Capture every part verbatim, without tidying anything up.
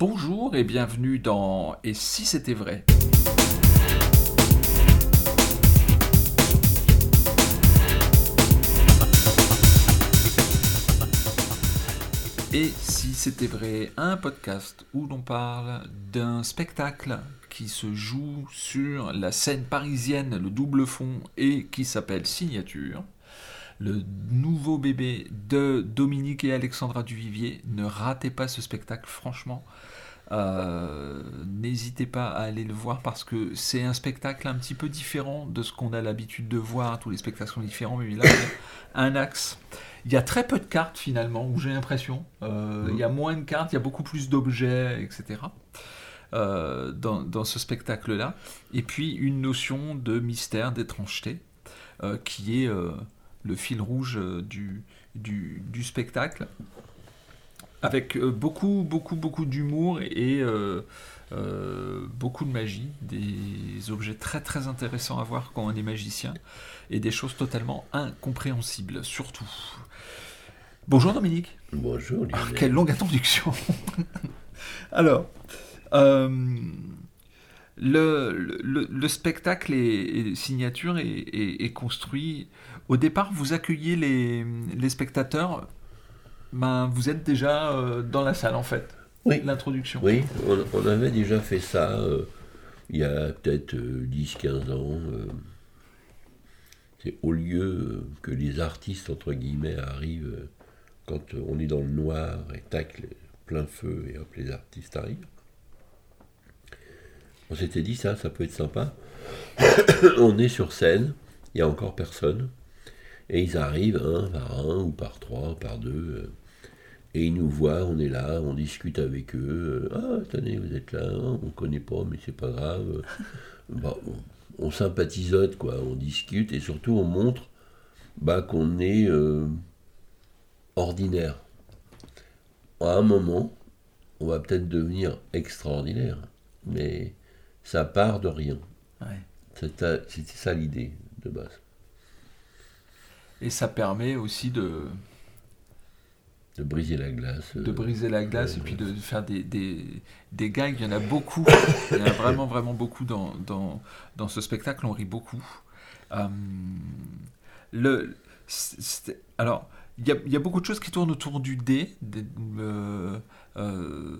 Bonjour et bienvenue dans Et si c'était vrai ? Et si c'était vrai, un podcast où l'on parle d'un spectacle qui se joue sur la scène parisienne, le double fond, et qui s'appelle Signature. Le nouveau bébé de Dominique et Alexandra Duvivier. Ne ratez pas ce spectacle, franchement. Euh, n'hésitez pas à aller le voir parce que c'est un spectacle un petit peu différent de ce qu'on a l'habitude de voir. Tous les spectacles sont différents, mais là, il y a un axe. Il y a très peu de cartes finalement, où j'ai l'impression. Euh, mmh. Il y a moins de cartes, il y a beaucoup plus d'objets, et cetera. Euh, dans, dans ce spectacle-là. Et puis une notion de mystère, d'étrangeté, euh, qui est euh, le fil rouge du, du, du spectacle. Avec euh, beaucoup, beaucoup, beaucoup d'humour et euh, euh, beaucoup de magie, des objets très, très intéressants à voir quand on est magicien, et des choses totalement incompréhensibles, surtout. Bonjour Dominique. Bonjour Lionel. Ah, quelle longue introduction. Alors, euh, le, le, le spectacle et, et Signature est, est, est construit. Au départ, vous accueillez les, les spectateurs. Ben, vous êtes déjà euh, dans la salle en fait. Oui. L'introduction. Oui, on, on avait déjà fait ça euh, il y a peut-être euh, dix quinze ans. Euh, c'est au lieu euh, que les artistes, entre guillemets, arrivent euh, quand euh, on est dans le noir et tac, les, plein feu, et hop, les artistes arrivent. On s'était dit ça, ça peut être sympa. On est sur scène, il n'y a encore personne, et ils arrivent un par un, ou par trois, ou par deux, euh, et ils nous voient, on est là, on discute avec eux. Ah, tenez, vous êtes là, hein, on ne connaît pas, mais c'est pas grave. Bah, on, on sympathisote, quoi, on discute, et surtout on montre bah, qu'on est euh, ordinaire. À un moment, on va peut-être devenir extraordinaire, mais ça part de rien. Ouais. C'était, c'était ça l'idée de base. Et ça permet aussi de... De briser la glace. De briser la glace euh, et puis de faire des, des, des gags. Il y en a beaucoup. Il y en a vraiment, vraiment beaucoup dans, dans, dans ce spectacle. On rit beaucoup. Euh, le, alors, il y, a, il y a beaucoup de choses qui tournent autour du dé. Des, euh, euh,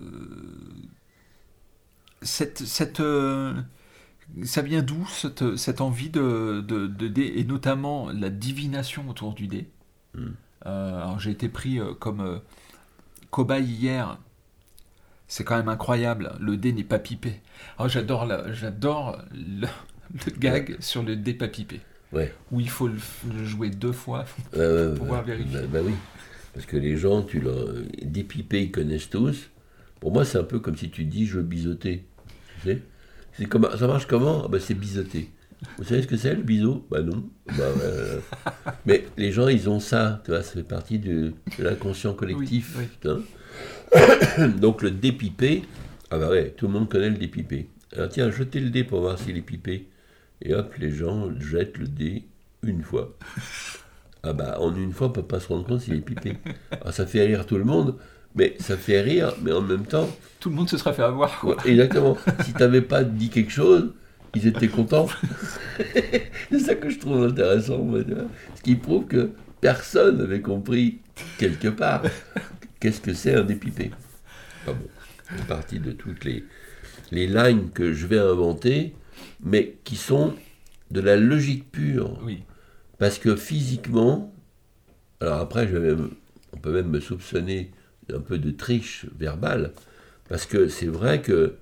cette... cette euh, ça vient d'où cette, cette envie de, de, de dé et notamment la divination autour du dé. Mm. Euh, alors j'ai été pris euh, comme euh, cobaye hier. C'est quand même incroyable. Le dé n'est pas pipé. Alors j'adore, la, j'adore le, le gag ouais. sur le dé pas pipé. Ouais. Où il faut le, le jouer deux fois pour ouais, ouais, pouvoir ouais. vérifier. Bah, bah oui. Parce que les gens, tu leur... dépipés, ils connaissent tous. Pour moi, c'est un peu comme si tu dis je veux biseauter. Tu sais c'est comme... Ça marche comment? Bah, c'est biseauter. Vous savez ce que c'est le biseau? Bah non. Bah, euh... Mais les gens, ils ont ça, tu vois, ça fait partie de, de l'inconscient collectif. Oui, oui. Hein. Donc le dépipé, ah bah ouais, tout le monde connaît le dépipé. Alors tiens, jetez le dé pour voir s'il est pipé. Et hop, les gens jettent le dé une fois. Ah bah en une fois, on ne peut pas se rendre compte s'il est pipé. Alors ça fait rire tout le monde, mais ça fait rire, mais en même temps... Tout le monde se serait fait avoir, quoi. Ouais, exactement. Si tu n'avais pas dit quelque chose... Ils étaient contents. C'est ça que je trouve intéressant. Moi, ce qui prouve que personne n'avait compris, quelque part, qu'est-ce que c'est un dépipé. Ah bon, c'est partie de toutes les, les lignes que je vais inventer, mais qui sont de la logique pure. Oui. Parce que physiquement, alors après, je vais même, on peut même me soupçonner un peu de triche verbale, parce que c'est vrai que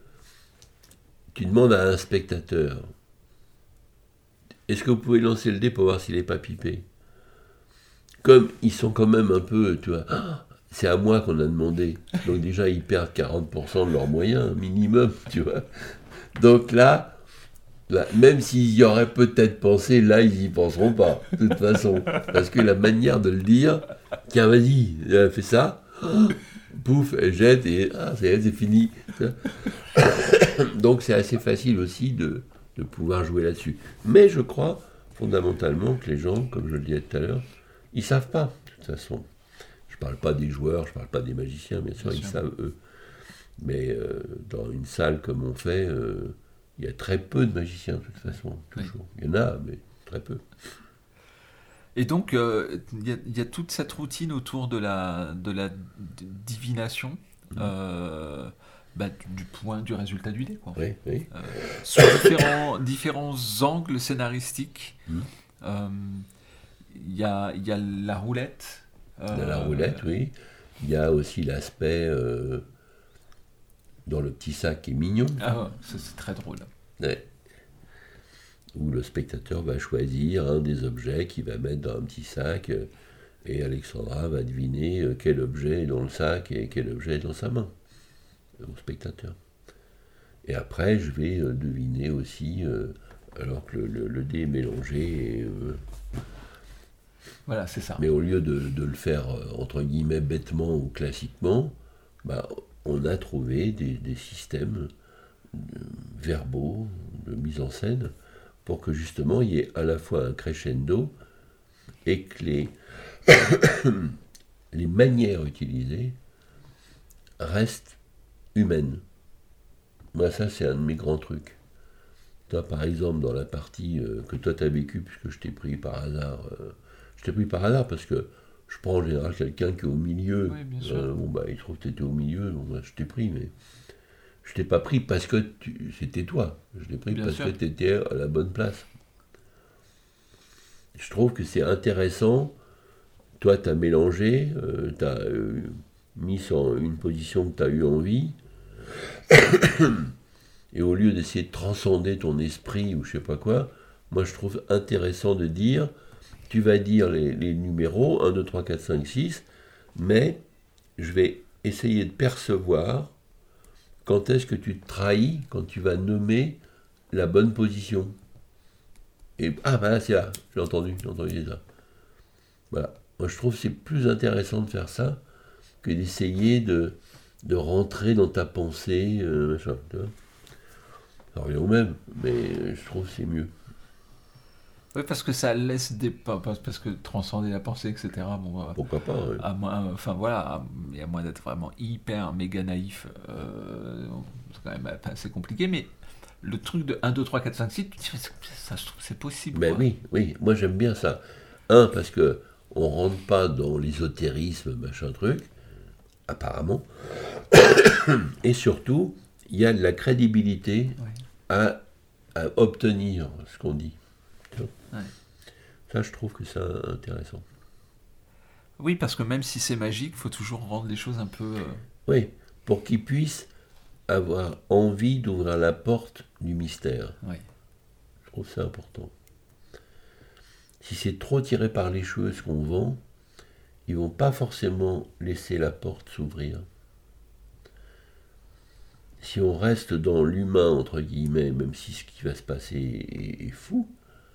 tu demandes à un spectateur, est-ce que vous pouvez lancer le dé pour voir s'il n'est pas pipé? Comme ils sont quand même un peu, tu vois, ah, c'est à moi qu'on a demandé. Donc déjà, ils perdent quarante pour cent de leurs moyens, minimum, tu vois. Donc là, là même s'ils y auraient peut-être pensé, là, ils n'y penseront pas, de toute façon. Parce que la manière de le dire, tiens, vas-y, fais ça, pouf, elle jette et ah, c'est, c'est fini. Donc c'est assez facile aussi de, de pouvoir jouer là-dessus. Mais je crois fondamentalement que les gens, comme je le disais tout à l'heure, ils ne savent pas, de toute façon. Je ne parle pas des joueurs, je ne parle pas des magiciens, bien sûr, bien ils sûr. savent eux. Mais euh, dans une salle comme on fait, euh, il y a très peu de magiciens de toute façon, toujours. Oui. Il y en a, mais très peu. Et donc, il euh, y, y a toute cette routine autour de la, de la divination, mmh. euh, bah, du, du point du résultat du dé, quoi. Oui, oui. Euh, sur différents, différents angles scénaristiques. Il mmh. euh, y, a, y a la roulette. Il y a la roulette, oui. Il y a aussi l'aspect euh, dans le petit sac qui est mignon. Ah, ça c'est très drôle. Ouais. Où le spectateur va choisir un des objets qu'il va mettre dans un petit sac et Alexandra va deviner quel objet est dans le sac et quel objet est dans sa main au spectateur. Et après, je vais deviner aussi, euh, alors que le, le, le dé est mélangé. Et, euh, voilà, c'est ça. Mais au lieu de, de le faire, entre guillemets, bêtement ou classiquement, bah, on a trouvé des, des systèmes verbaux de mise en scène pour que justement il y ait à la fois un crescendo et que les, les manières utilisées restent humaines. Moi, ça, c'est un de mes grands trucs. Toi, par exemple, dans la partie euh, que toi, tu as vécue, puisque je t'ai pris par hasard, euh, je t'ai pris par hasard parce que je prends en général quelqu'un qui est au milieu. Oui, bien sûr. Euh, bon, bah, il trouve que tu étais au milieu, donc bah, je t'ai pris, mais je t'ai pas pris parce que tu, c'était toi. Je t'ai pris bien parce sûr. que tu étais à la bonne place. Je trouve que c'est intéressant. Toi, tu as mélangé, euh, tu as euh, mis sur une position que tu as eu envie. Et au lieu d'essayer de transcender ton esprit ou je sais pas quoi, moi je trouve intéressant de dire, tu vas dire les, les numéros un, deux, trois, quatre, cinq, six, mais je vais essayer de percevoir quand est-ce que tu te trahis, quand tu vas nommer la bonne position. Et ah ben là c'est là, j'ai entendu, j'ai entendu ça. Voilà. Moi je trouve que c'est plus intéressant de faire ça que d'essayer de, de rentrer dans ta pensée, euh, machin, tu vois. Ça revient au même, mais je trouve que c'est mieux. Oui, parce que ça laisse des... Parce que transcender la pensée, et cetera. Bon, pourquoi pas, oui. À moins, enfin voilà, à, à moins d'être vraiment hyper méga naïf, euh, c'est quand même assez compliqué, mais le truc de un, deux, trois, quatre, cinq, six, ça je trouve c'est possible. Ben oui, oui, moi j'aime bien ça. Un, parce que on rentre pas dans l'ésotérisme, machin truc, apparemment. Et surtout, il y a de la crédibilité oui. à, à obtenir ce qu'on dit. Ouais. Ça, je trouve que c'est intéressant. Oui, parce que même si c'est magique, il faut toujours rendre les choses un peu... Euh... Oui, pour qu'ils puissent avoir envie d'ouvrir la porte du mystère. Oui. Je trouve ça important. Si c'est trop tiré par les cheveux ce qu'on vend, ils ne vont pas forcément laisser la porte s'ouvrir. Si on reste dans l'humain, entre guillemets, même si ce qui va se passer est, est fou,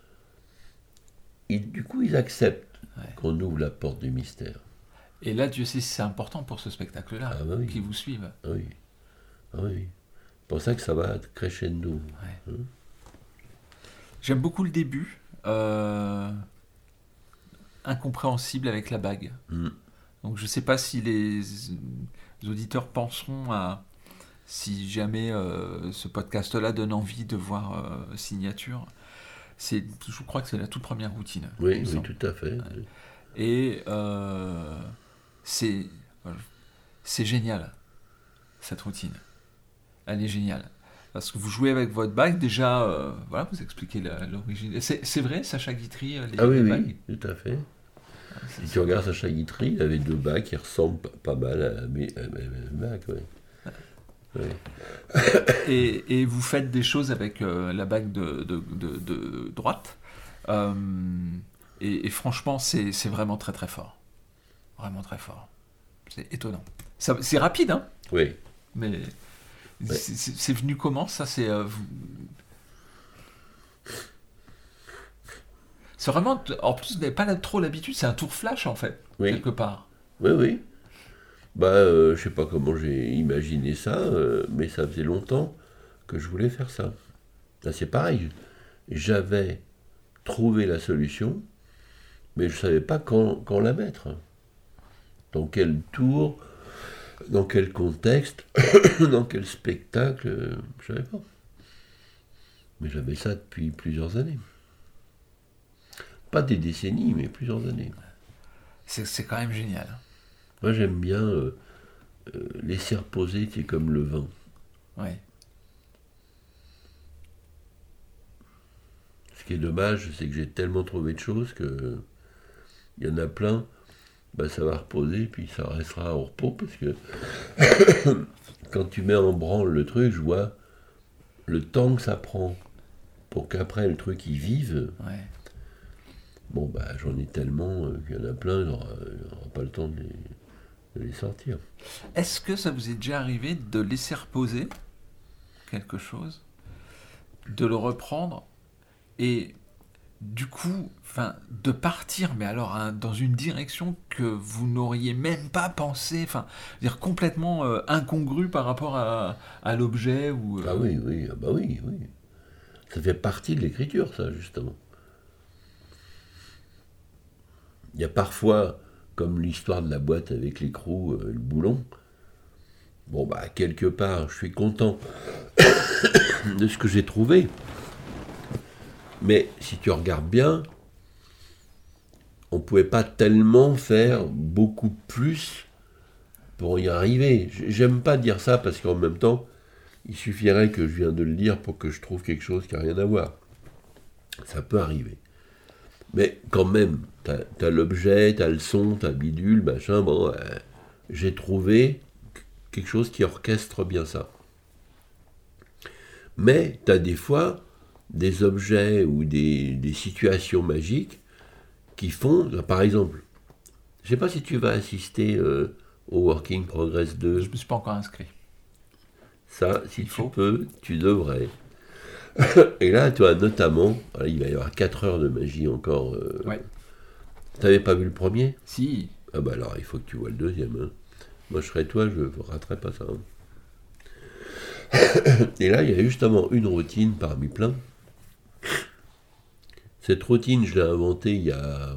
et du coup, ils acceptent ouais. qu'on ouvre la porte du mystère. Et là, Dieu sait si c'est important pour ce spectacle-là, ah bah oui. qui vous suivent. Ah oui. Ah oui. C'est pour ça que ça va être crescendo. Ouais. Hein. J'aime beaucoup le début. Euh... Incompréhensible avec la bague. Mm. Donc je ne sais pas si les auditeurs penseront à... Si jamais euh, ce podcast-là donne envie de voir euh, Signature... C'est, je crois que c'est la toute première routine. Oui, oui, tout à fait. Ouais. Et euh, c'est, c'est génial, cette routine. Elle est géniale. Parce que vous jouez avec votre bague, déjà, euh, voilà, vous expliquez la, l'origine. C'est, c'est vrai, Sacha Guitry, les, ah oui, les oui, bagues tout à fait. Ah, si tu regardes Sacha Guitry, il avait deux bagues qui ressemblent pas mal à mes, à mes bagues, oui. Oui. et, et vous faites des choses avec euh, la bague de, de, de, de droite euh, et, et franchement c'est, c'est vraiment très très fort, vraiment très fort, c'est étonnant. Ça, c'est rapide hein. Oui. Mais ouais. c'est, c'est, c'est venu comment ça c'est, euh, vous... c'est vraiment, en plus vous n'avez pas trop l'habitude, c'est un tour flash en fait, oui. quelque part. Oui oui. Bah, euh, je sais pas comment j'ai imaginé ça, euh, mais ça faisait longtemps que je voulais faire ça. Là, c'est pareil. J'avais trouvé la solution, mais je savais pas quand, quand la mettre. Dans quel tour, Dans quel contexte, dans quel spectacle, euh, je ne savais pas. Mais j'avais ça depuis plusieurs années. Pas des décennies, mais plusieurs années. C'est, c'est quand même génial. Moi, j'aime bien euh, euh, laisser reposer, c'est comme le vin. Oui. Ce qui est dommage, c'est que j'ai tellement trouvé de choses que il y en a plein, ben, ça va reposer, puis ça restera au repos, parce que quand tu mets en branle le truc, je vois le temps que ça prend pour qu'après le truc y vive. Ouais. Bon, bah, j'en ai tellement euh, qu'il y en a plein, il n'aura pas le temps de les, de les sortir. Est-ce que ça vous est déjà arrivé de laisser reposer quelque chose, de le reprendre et du coup, enfin, de partir, mais alors hein, dans une direction que vous n'auriez même pas pensé, enfin, dire complètement euh, incongrue par rapport à, à l'objet ou. euh, Ah oui, oui, ah bah oui, oui. Ça fait partie de l'écriture, ça, justement. Il y a parfois, comme l'histoire de la boîte avec l'écrou, euh, le boulon, bon, bah, quelque part, je suis content de ce que j'ai trouvé. Mais si tu regardes bien, on ne pouvait pas tellement faire beaucoup plus pour y arriver. J'aime pas dire ça parce qu'en même temps, il suffirait que je vienne de le dire pour que je trouve quelque chose qui n'a rien à voir. Ça peut arriver. Mais quand même, t'as, t'as l'objet, t'as le son, t'as bidule, machin, bon, euh, j'ai trouvé quelque chose qui orchestre bien ça. Mais t'as des fois des objets ou des, des situations magiques qui font, par exemple, je sais pas si tu vas assister euh, au Working Progress deux. Je ne me suis pas encore inscrit. Ça, si Il tu faut. peux, tu devrais. Et là, toi, notamment, voilà, il va y avoir quatre heures de magie encore. Euh, Ouais. T'avais pas vu le premier ? Si. Ah bah alors, il faut que tu vois le deuxième. Hein. Moi, je serais toi, je ne raterais pas ça. Hein. Et là, il y a justement une routine parmi plein. Cette routine, je l'ai inventée il y a...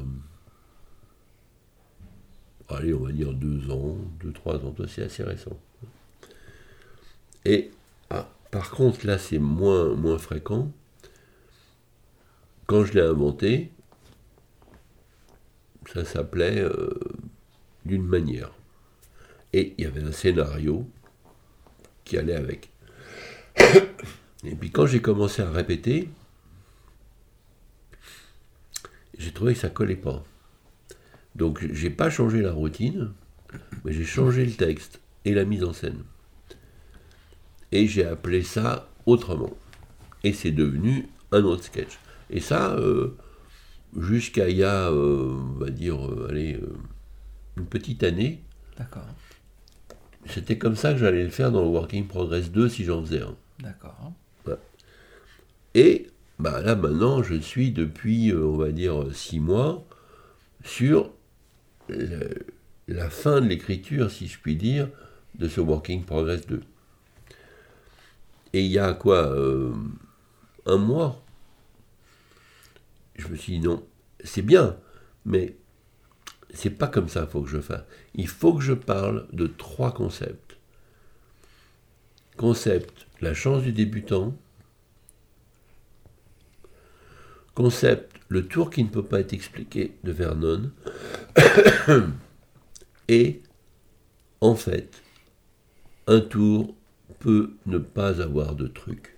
Allez, on va dire deux ans, deux, trois ans. Toi, c'est assez récent. Et, ah, par contre, là, c'est moins, moins fréquent. Quand je l'ai inventé, ça s'appelait euh, d'une manière. Et il y avait un scénario qui allait avec. Et puis quand j'ai commencé à répéter, j'ai trouvé que ça collait pas. Donc j'ai pas changé la routine, mais j'ai changé le texte et la mise en scène. Et j'ai appelé ça autrement. Et c'est devenu un autre sketch. Et ça, euh, jusqu'à il y a, euh, on va dire, euh, allez, euh, une petite année, D'accord. c'était comme ça que j'allais le faire dans le Working Progress deux si j'en faisais un. D'accord. Ouais. Et bah là maintenant, je suis depuis, euh, on va dire, six mois sur le, la fin de l'écriture, si je puis dire, de ce Working Progress deux. Et il y a quoi, euh, un mois, je me suis dit non, c'est bien, mais c'est pas comme ça qu'il faut que je fasse. Il faut que je parle de trois concepts. Concept, la chance du débutant. Concept, le tour qui ne peut pas être expliqué de Vernon. Et, en fait, un tour peut ne pas avoir de truc.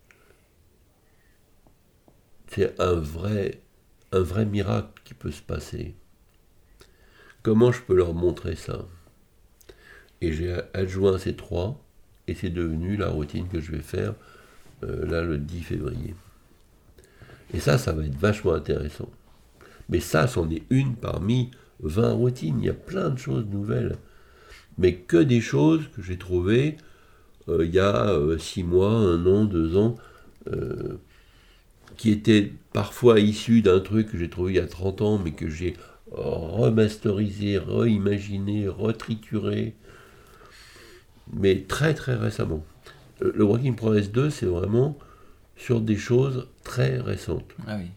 C'est un vrai, un vrai miracle qui peut se passer. Comment je peux leur montrer ça ? Et j'ai adjoint ces trois, et c'est devenu la routine que je vais faire euh, là le dix février. Et ça, ça va être vachement intéressant. Mais ça, c'en est une parmi vingt routines. Il y a plein de choses nouvelles. Mais que des choses que j'ai trouvées euh, il y a euh, six mois, un an, deux ans, euh, qui étaient parfois issues d'un truc que j'ai trouvé il y a trente ans, mais que j'ai remasterisé, reimaginé, retrituré, mais très très récemment. Le Working Progress deux, c'est vraiment sur des choses très récentes. Ah oui.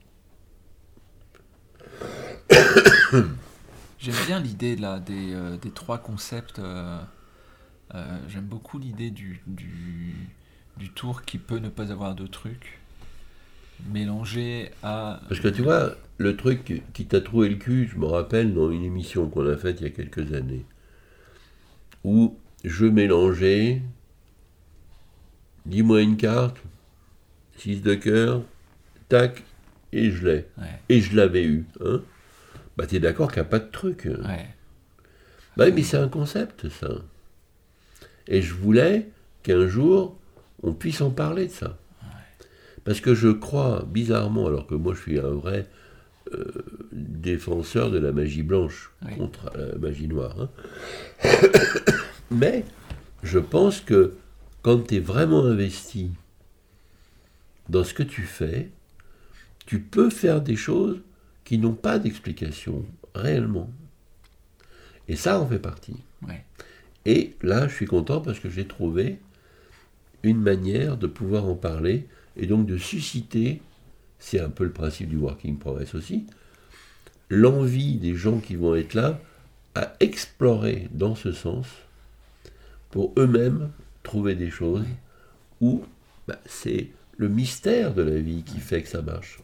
J'aime bien l'idée là, des, euh, des trois concepts. Euh, Euh, j'aime beaucoup l'idée du, du, du tour qui peut ne pas avoir de truc, mélangé à... Parce que tu vois, le truc qui t'a troué le cul, je me rappelle dans une émission qu'on a faite il y a quelques années, où je mélangeais, dis-moi une carte, six de cœur, tac, et je l'ai. Ouais. Et je l'avais eu. Hein. Bah t'es d'accord qu'il n'y a pas de truc. Ouais. Bah mais c'est un concept, ça. Et je voulais qu'un jour, on puisse en parler de ça. Parce que je crois, bizarrement, alors que moi je suis un vrai euh, défenseur de la magie blanche Oui. contre la magie noire, hein. Mais je pense que quand tu es vraiment investi dans ce que tu fais, tu peux faire des choses qui n'ont pas d'explication réellement. Et ça en fait partie. Ouais. Et là, je suis content parce que j'ai trouvé une manière de pouvoir en parler et donc de susciter, c'est un peu le principe du Working Progress aussi, l'envie des gens qui vont être là à explorer dans ce sens pour eux-mêmes trouver des choses Oui. où bah, c'est le mystère de la vie qui fait que ça marche.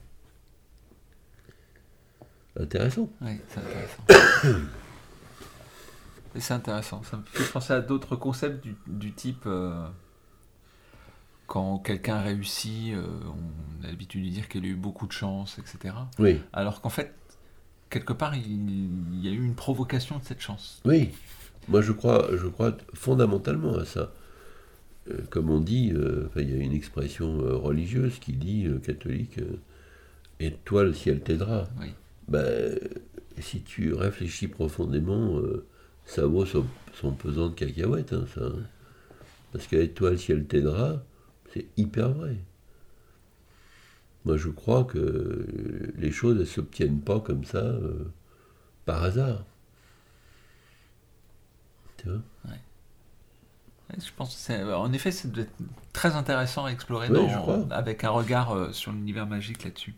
Intéressant. Oui, c'est intéressant. Et c'est intéressant. Ça me fait penser à d'autres concepts du, du type euh, quand quelqu'un réussit, euh, on a l'habitude de dire qu'il a eu beaucoup de chance, et cetera. Oui, Alors qu'en fait, quelque part, il, il y a eu une provocation de cette chance. oui. Moi, je crois, je crois fondamentalement à ça. Euh, comme on dit, euh, enfin, il y a une expression euh, religieuse qui dit, euh, catholique, euh, et toi, le ciel t'aidera. Oui. Ben, si tu réfléchis profondément, euh, ça vaut son, son pesant de cacahuètes, hein, ça. Hein. Parce qu'avec toi, le ciel t'aidera, c'est hyper vrai. Moi, je crois que les choses ne s'obtiennent pas comme ça, euh, par hasard. Tu vois ? Je pense que c'est, en effet, ça doit être très intéressant à explorer Oui, dans- je crois. avec un regard euh, sur l'univers magique là-dessus.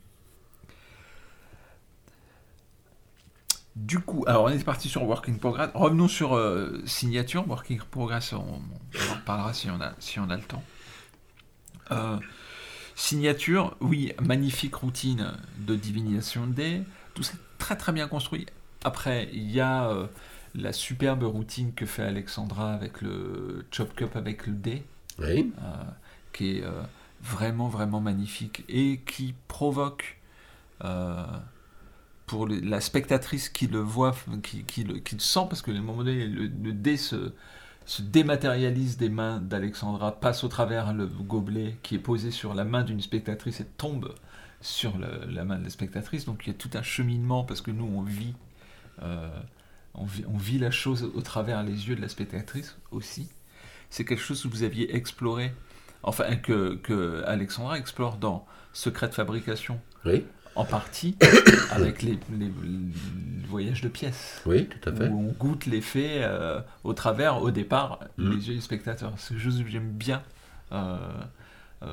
Du coup, alors on est parti sur Working Progress. Revenons sur euh, Signature. Working Progress, on, on en reparlera si on a, si on a le temps. Euh, Signature, oui, magnifique routine de divination de dés. Tout ça très très bien construit. Après, il y a euh, la superbe routine que fait Alexandra avec le Chop Cup avec le dé, Oui, euh, qui est euh, vraiment vraiment magnifique et qui provoque euh, pour le- la spectatrice qui le voit, qui, qui le, qui le sent, parce que à un moment donné, le, le dé se, se dématérialise des mains d'Alexandra, passe au travers le gobelet qui est posé sur la main d'une spectatrice et tombe sur le- la main de la spectatrice. Donc il y a tout un cheminement, parce que nous on vit, euh, on vit, on vit la chose au travers les yeux de la spectatrice aussi. C'est quelque chose que vous aviez exploré, enfin que, que Alexandra explore dans Secret de fabrication, oui, en partie avec les, les, les voyages de pièces, oui, tout à fait. où on goûte l'effet euh, au travers, au départ, Mm. les yeux du spectateur. C'est quelque chose que j'aime bien. Euh, euh,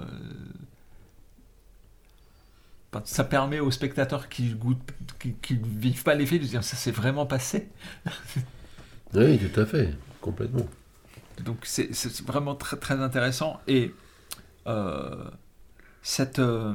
ça permet aux spectateurs qui goûtent, qui, qui vivent pas l'effet de dire ça s'est vraiment passé. Oui, tout à fait, complètement. Donc c'est, c'est vraiment très très intéressant et euh, cette euh,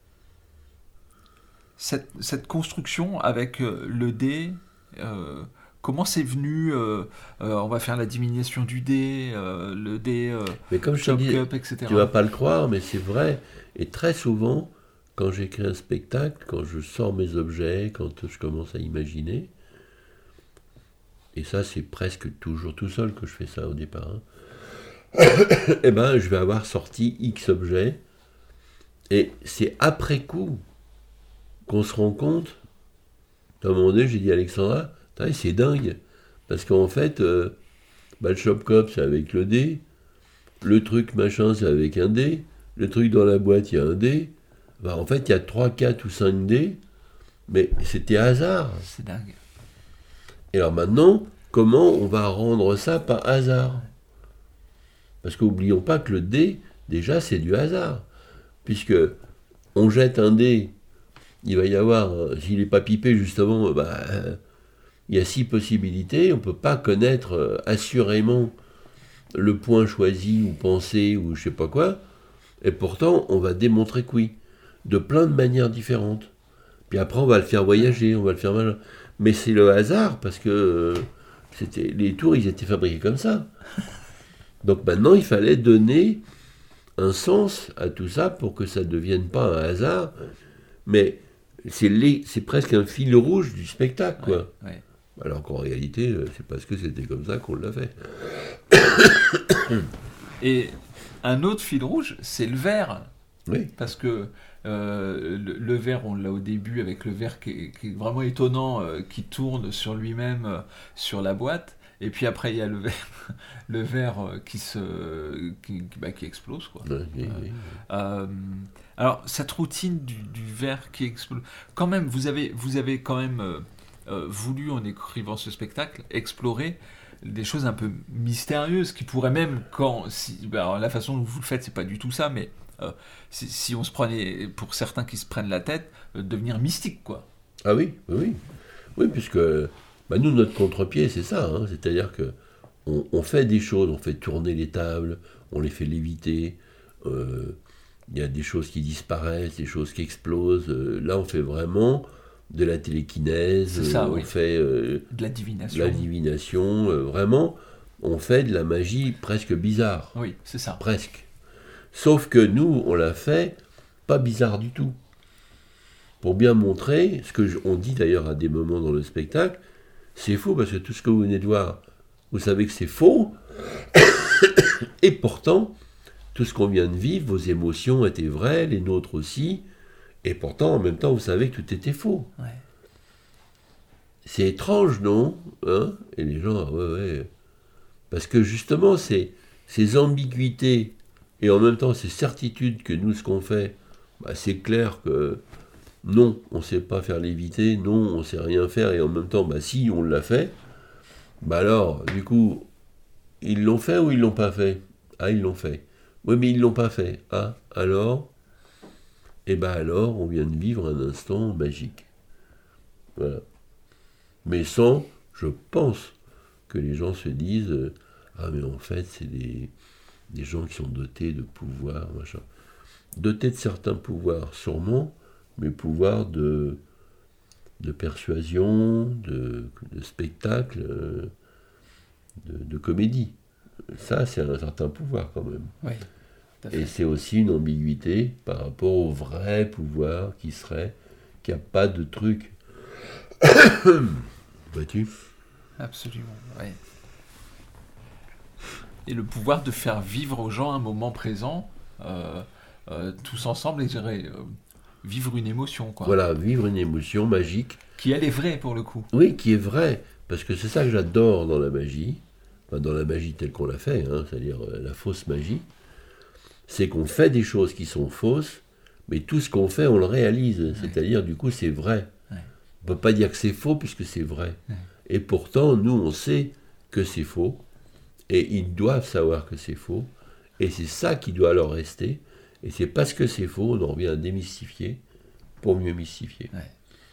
Cette, cette construction avec euh, le dé, euh, comment c'est venu euh, euh, on va faire la diminution du dé, euh, le dé euh, Mais comme je te chop dis, cup, et cetera. tu vas pas le croire, mais c'est vrai. Et très souvent, quand j'écris un spectacle, quand je sors mes objets, quand je commence à imaginer, et ça c'est presque toujours tout seul que je fais ça au départ, hein, eh ben je vais avoir sorti X objets, et c'est après coup qu'on se rend compte. À un moment donné, j'ai dit à Alexandra, Tain, c'est dingue, parce qu'en fait, euh, bah, le Shop Cop c'est avec le dé, le truc machin c'est avec un dé, le truc dans la boîte il y a un dé, bah, en fait il y a trois, quatre ou cinq dés, mais c'était hasard. C'est dingue. Et alors maintenant, comment on va rendre ça par hasard ? Parce qu'oublions pas que le dé, déjà c'est du hasard, puisque on jette un dé, il va y avoir, euh, s'il n'est pas pipé justement, bah, euh, il y a six possibilités, on ne peut pas connaître euh, assurément le point choisi ou pensé ou je sais pas quoi, et pourtant on va démontrer que oui, de plein de manières différentes. Puis après on va le faire voyager, on va le faire mal. Mais c'est le hasard parce que euh, c'était, les tours ils étaient fabriqués comme ça. Donc maintenant il fallait donner un sens à tout ça pour que ça ne devienne pas un hasard, mais c'est, les, c'est presque un fil rouge du spectacle, quoi. Ouais, ouais. Alors qu'en réalité, c'est parce que c'était comme ça qu'on l'a fait. Et un autre fil rouge, c'est le verre. Oui. Parce que euh, le, le verre, on l'a au début avec le verre qui est, qui est vraiment étonnant, euh, qui tourne sur lui-même euh, sur la boîte. Et puis après, il y a le verre, le verre euh, qui, se, qui, bah, qui explose, quoi. Oui, oui, Euh, oui. euh, alors, cette routine du, du verre qui explose, quand même, vous avez, vous avez quand même euh, euh, voulu, en écrivant ce spectacle, explorer des choses un peu mystérieuses qui pourraient même, quand, si, bah, alors, la façon dont vous le faites, c'est pas du tout ça, mais euh, si, si on se prenait, pour certains qui se prennent la tête, euh, devenir mystique, quoi. Ah oui, oui, oui. Oui, puisque bah, nous, notre contre-pied, c'est ça. Hein, c'est-à-dire que on, on fait des choses, on fait tourner les tables, on les fait léviter. Il euh, y a des choses qui disparaissent, des choses qui explosent. Euh, là, on fait vraiment de la télékinèse. C'est ça, euh, oui. On fait euh, De la de divination. la divination. Euh, vraiment, on fait de la magie presque bizarre. Oui, c'est ça. Presque. Sauf que nous, on l'a fait pas bizarre du tout. Pour bien montrer, ce que je- on dit d'ailleurs à des moments dans le spectacle, c'est faux parce que tout ce que vous venez de voir, vous savez que c'est faux, et pourtant, tout ce qu'on vient de vivre, vos émotions étaient vraies, les nôtres aussi, et pourtant, en même temps, vous savez que tout était faux. Ouais. C'est étrange, non hein Et les gens, ah ouais, ouais. Parce que justement, c'est ces ambiguïtés, et en même temps, ces certitudes que nous, ce qu'on fait, bah, c'est clair que non, on ne sait pas faire léviter, non, on ne sait rien faire, et en même temps, bah si, on l'a fait, bah alors, du coup, ils l'ont fait ou ils l'ont pas fait? Ah, ils l'ont fait. Oui, mais ils l'ont pas fait. Ah, alors? Eh ben alors, on vient de vivre un instant magique. Voilà. Mais sans, je pense, que les gens se disent, euh, ah mais en fait, c'est des, des gens qui sont dotés de pouvoirs, machin. Dotés de certains pouvoirs, sûrement, mais pouvoirs de, de persuasion, de, de spectacle, euh, de, de comédie. Ça, c'est un certain pouvoir quand même. Oui, tout à fait. Et c'est aussi une ambiguïté par rapport au vrai pouvoir qui serait qu'il n'y a pas de truc. Vois-tu ? Absolument, ouais. Et le pouvoir de faire vivre aux gens un moment présent, euh, euh, tous ensemble, et je dirais, euh, vivre une émotion, quoi. Voilà, vivre une émotion magique. Qui, elle, est vraie, pour le coup. Oui, qui est vraie. Parce que c'est ça que j'adore dans la magie. Enfin, dans la magie telle qu'on l'a fait, hein, c'est-à-dire euh, la fausse magie. C'est qu'on fait des choses qui sont fausses, mais tout ce qu'on fait, on le réalise. Ouais. C'est-à-dire, du coup, c'est vrai. Ouais. On ne peut pas dire que c'est faux puisque c'est vrai. Ouais. Et pourtant, nous, on sait que c'est faux. Et ils doivent savoir que c'est faux. Et c'est ça qui doit leur rester. Et c'est parce que c'est faux, on en revient à démystifier pour mieux mystifier. Ouais.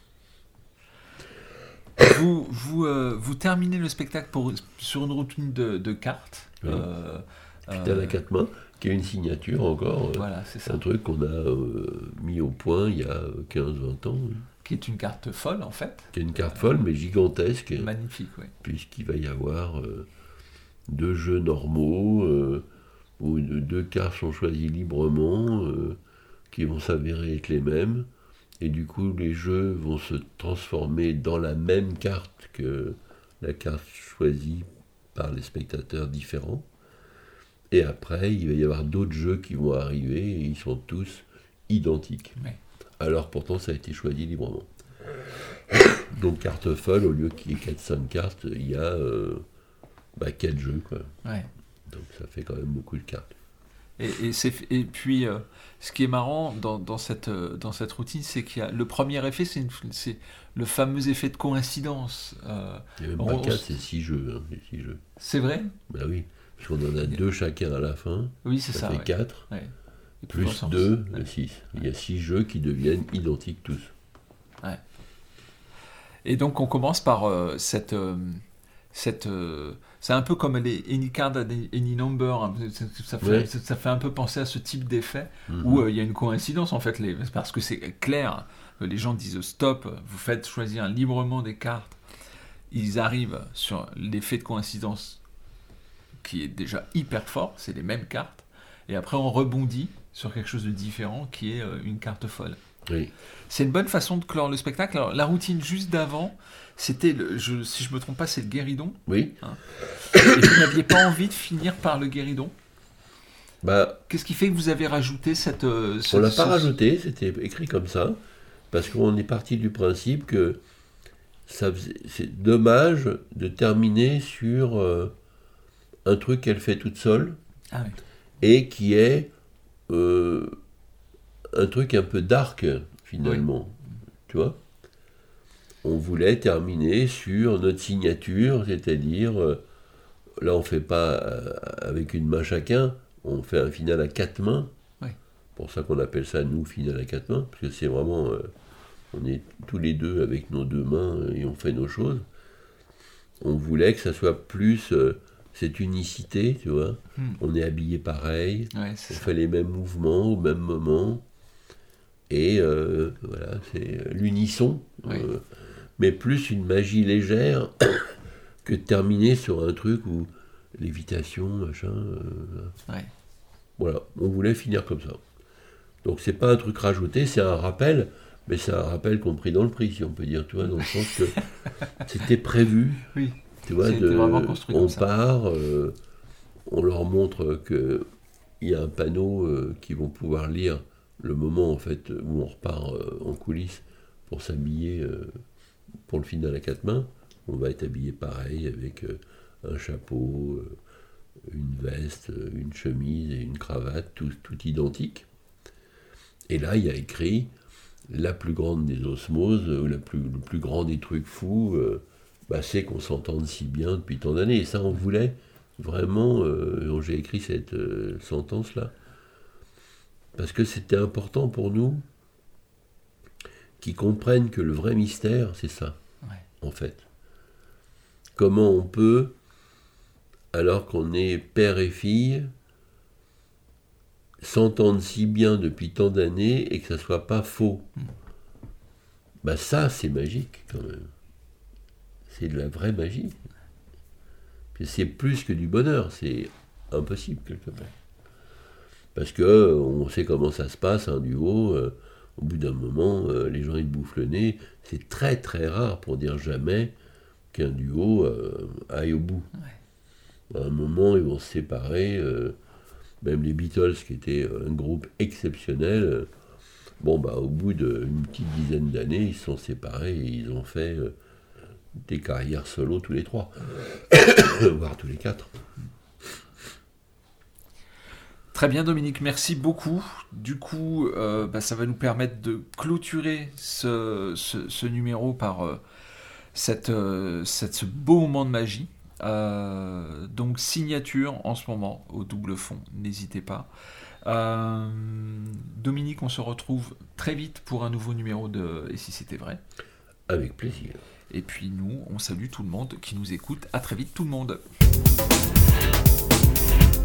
Vous, vous, euh, vous terminez le spectacle pour, sur une routine de, de cartes. Oui. Euh, Putain, à quatre mains, qui a une signature encore. Voilà, c'est ça. Un truc qu'on a euh, mis au point il y a quinze vingt ans. Oui. Qui est une carte folle, en fait. Qui est une carte folle, mais gigantesque. Magnifique, oui. Puisqu'il va y avoir euh, deux jeux normaux, euh, où deux cartes sont choisies librement, euh, qui vont s'avérer être les mêmes. Et du coup, les jeux vont se transformer dans la même carte que la carte choisie par les spectateurs différents. Et après, il va y avoir d'autres jeux qui vont arriver et ils sont tous identiques. Oui. Alors pourtant, ça a été choisi librement. Donc, carte folle, au lieu qu'il y ait quatre cinq cartes, il y a euh, bah, quatre jeux, quoi. Ouais. Donc, ça fait quand même beaucoup de cartes. Et, et, c'est, et puis, euh, ce qui est marrant dans, dans, cette, dans cette routine, c'est qu'il y a le premier effet, c'est, une, c'est le fameux effet de coïncidence. Euh, il n'y a même pas quatre, c'est six jeux, hein, c'est six jeux. C'est vrai ? Ben oui, parce qu'on en a deux chacun à la fin. Oui, c'est ça. ça fait ouais. quatre, ouais. plus deux, ouais. six. Il y a six jeux qui deviennent identiques tous. Ouais. Et donc, on commence par euh, cette... Euh, cette, euh, c'est un peu comme les any card, any number. Hein, ça, ça, fait, Ouais. ça, ça fait un peu penser à ce type d'effet Mhm. où il euh, y a une coïncidence en fait, les, parce que c'est clair. Les gens disent stop, vous faites choisir librement des cartes. Ils arrivent sur l'effet de coïncidence qui est déjà hyper fort, c'est les mêmes cartes, et après on rebondit sur quelque chose de différent qui est euh, une carte folle. Oui. C'est une bonne façon de clore le spectacle. Alors, la routine juste d'avant, c'était, le, je, si je me trompe pas, c'est le guéridon. Oui. Hein. Et vous n'aviez pas envie de finir par le guéridon. Bah, Qu'est-ce qui fait que vous avez rajouté cette... Euh, ce, on l'a ce- pas rajouté, c'était écrit comme ça, parce qu'on est parti du principe que ça faisait- c'est dommage de terminer sur euh, un truc qu'elle fait toute seule, Ah oui. et qui est euh, un truc un peu dark, finalement. Tu vois ? On voulait terminer sur notre signature, c'est-à-dire, euh, là on fait pas euh, avec une main chacun, on fait un final à quatre mains. Oui. Pour ça qu'on appelle ça, nous, final à quatre mains, parce que c'est vraiment, euh, on est tous les deux avec nos deux mains euh, et on fait nos choses. On voulait que ça soit plus euh, cette unicité, tu vois. Hmm. On est habillés pareil, Ouais, on c'est ça. fait les mêmes mouvements au même moment, et euh, voilà, c'est l'unisson, Oui. euh, mais plus une magie légère que de terminer sur un truc où lévitation, machin. euh, Ouais. Voilà, on voulait finir comme ça. Donc c'est pas un truc rajouté, c'est un rappel, mais c'est un rappel compris dans le prix, si on peut dire, tu vois, dans le sens que c'était prévu. Oui. Tu vois, C'était de, vraiment construit on comme ça. part, euh, on leur montre que il y a un panneau euh, qu'ils vont pouvoir lire le moment en fait où on repart euh, en coulisses pour s'habiller euh, pour le final à quatre mains. On va être habillé pareil avec euh, un chapeau, euh, une veste, euh, une chemise et une cravate, tout, tout identique. Et là, il y a écrit la plus grande des osmoses, ou la plus, le plus grand des trucs fous. Euh, bah, c'est qu'on s'entende si bien depuis tant d'années. Et ça, on voulait vraiment, euh, j'ai écrit cette euh, sentence-là, parce que c'était important pour nous qu'ils comprennent que le vrai mystère, c'est ça, Ouais. en fait. Comment on peut, alors qu'on est père et fille, s'entendre si bien depuis tant d'années et que ça soit pas faux. Mm. Bah ça, c'est magique, quand même. C'est de la vraie magie. Puis c'est plus que du bonheur, c'est impossible quelque part. Parce que on sait comment ça se passe, un duo, euh, au bout d'un moment, euh, les gens ils te bouffent le nez. C'est très très rare, pour dire jamais, qu'un duo euh, aille au bout. Ouais. À un moment, ils vont se séparer. Euh, même les Beatles, qui étaient un groupe exceptionnel, euh, bon, bah, au bout d'une petite dizaine d'années, ils se sont séparés et ils ont fait euh, des carrières solo tous les trois, voire tous les quatre. Très bien Dominique, merci beaucoup. Du coup, euh, bah, ça va nous permettre de clôturer ce, ce, ce numéro par euh, cette, euh, cette, ce beau moment de magie. Euh, donc signature en ce moment au double fond, n'hésitez pas. Euh, Dominique, on se retrouve très vite pour un nouveau numéro de Et si c'était vrai. Avec plaisir. Et puis nous, on salue tout le monde qui nous écoute. À très vite tout le monde.